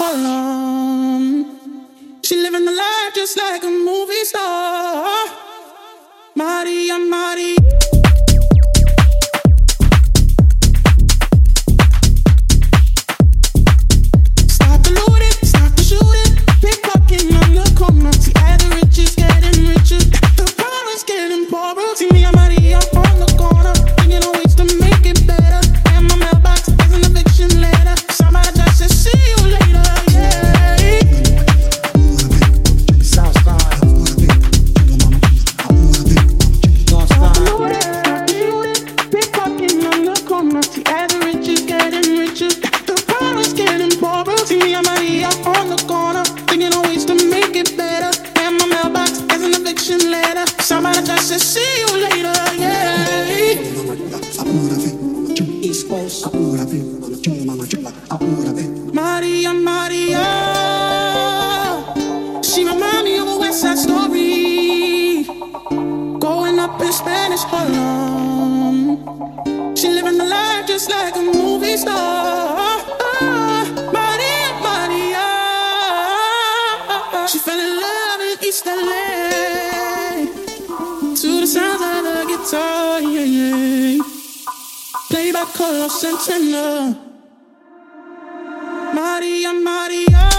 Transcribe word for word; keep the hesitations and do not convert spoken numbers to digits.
Harlem. She living the life just like a movie star. Maria, Maria. Maria, Maria, she remind me of a West Side Story, growing up in Spanish Harlem. She living the life just like a movie star. Maria, Maria, she fell in love in East L A to the sounds of the guitar, yeah, yeah. Played by Carlos Santana. Maria, Maria.